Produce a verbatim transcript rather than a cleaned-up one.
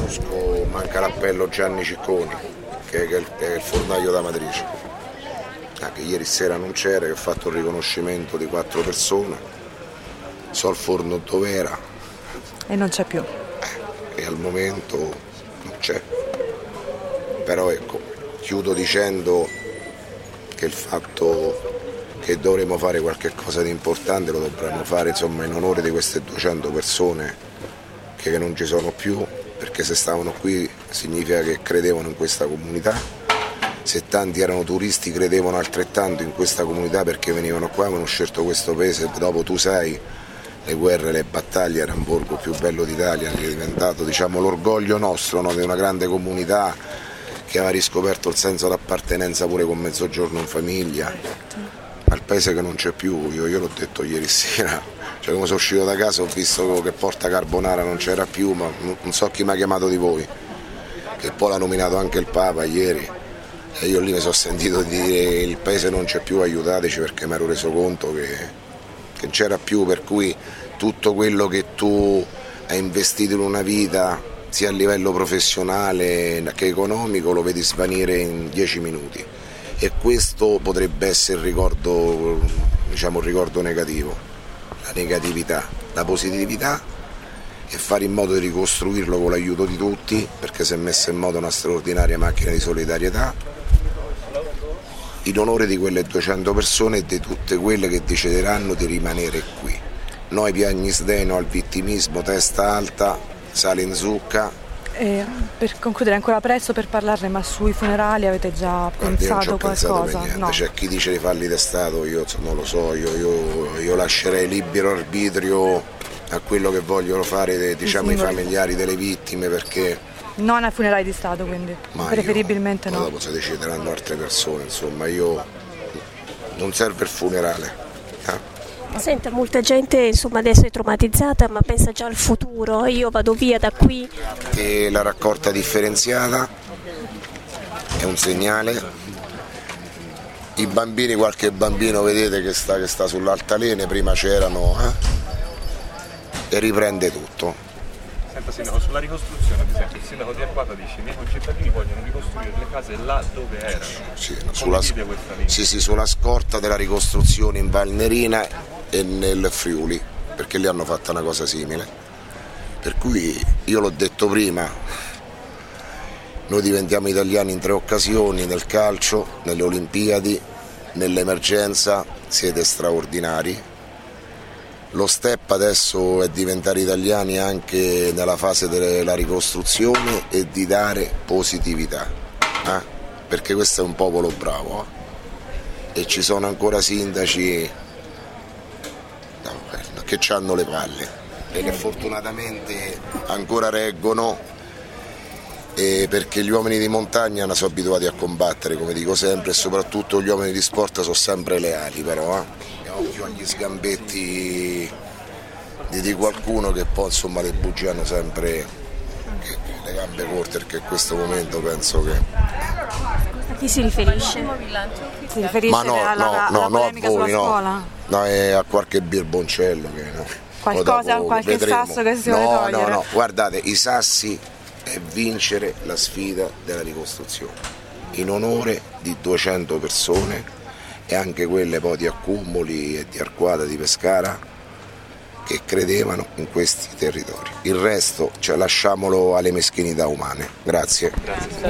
conosco, manca l'appello Gianni Cicconi, che è il, è il fornaio da Matrice, ah, che ieri sera non c'era, che ha fatto il riconoscimento di quattro persone, so il forno dove era. E non c'è più. Eh, e al momento non c'è. Però ecco, chiudo dicendo che il fatto che dovremo fare qualche cosa di importante lo dovremmo fare insomma in onore di queste duecento persone che non ci sono più, perché se stavano qui significa che credevano in questa comunità, se tanti erano turisti credevano altrettanto in questa comunità perché venivano qua, avevano scelto questo paese. Dopo tu sai le guerre, le battaglie, era un borgo più bello d'Italia, che è diventato diciamo l'orgoglio nostro, no? Di una grande comunità che aveva riscoperto il senso d'appartenenza pure con Mezzogiorno in famiglia, ma il paese che non c'è più. Io, io l'ho detto ieri sera, cioè come sono uscito da casa ho visto che Porta Carbonara non c'era più, ma non so chi mi ha chiamato di voi, che poi l'ha nominato anche il Papa ieri, e io lì mi sono sentito dire il paese non c'è più, aiutateci, perché mi ero reso conto che, che non c'era più, per cui tutto quello che tu hai investito in una vita sia a livello professionale che economico lo vedi svanire in dieci minuti, e questo potrebbe essere il ricordo, diciamo, il ricordo negativo, la negatività. La positività è fare in modo di ricostruirlo con l'aiuto di tutti, perché si è messa in moto una straordinaria macchina di solidarietà in onore di quelle duecento persone e di tutte quelle che decideranno di rimanere qui. Noi piagni sdeno al vittimismo, testa alta, sale in zucca. E per concludere, ancora presto per parlarne, ma sui funerali avete già pensato qualcosa? No. C'è chi dice di farli d'Estato, io non lo so, io, io, io lascerei libero arbitrio a quello che vogliono fare diciamo, i familiari delle vittime, perché non ai funerali di Stato, quindi ma preferibilmente io, no. Dopo si decideranno altre persone, insomma, io non serve il funerale. Eh? Senta, molta gente insomma adesso è traumatizzata, ma pensa già al futuro. Io vado via da qui. E la raccolta differenziata è un segnale. I bambini, qualche bambino vedete che sta, che sta sull'altalene, prima c'erano, eh? E riprende tutto. Senta Sindaco, sulla ricostruzione, ad esempio, il Sindaco di Arquata dice che i miei concittadini vogliono ricostruire le case là dove erano. Sì, sulla, sì, sì, sulla scorta della ricostruzione in Valnerina e nel Friuli, perché lì hanno fatto una cosa simile. Per cui io l'ho detto prima, noi diventiamo italiani in tre occasioni: nel calcio, nelle Olimpiadi, nell'emergenza. Siete straordinari. Lo step adesso è diventare italiani anche nella fase della ricostruzione e di dare positività, eh? Perché questo è un popolo bravo, eh? E ci sono ancora sindaci no, che hanno le palle e che fortunatamente ancora reggono, eh, perché gli uomini di montagna non sono abituati a combattere, come dico sempre, e soprattutto gli uomini di sport sono sempre leali, però eh? Occhio agli sgambetti di, di qualcuno che poi insomma le bugie hanno sempre che, che le gambe corte, perché in questo momento penso che a chi si riferisce? Si riferisce ma no, alla, no, alla no, no a voi, no. No, è a qualche birboncello che no. Qualcosa, dopo, qualche vedremo. Sasso che si no, vuole togliere. No, no, guardate, i sassi è vincere la sfida della ricostruzione in onore di duecento persone, e anche quelle poi di Accumoli e di Arquata, di Pescara, che credevano in questi territori. Il resto, cioè, lasciamolo alle meschinità umane. Grazie. Grazie.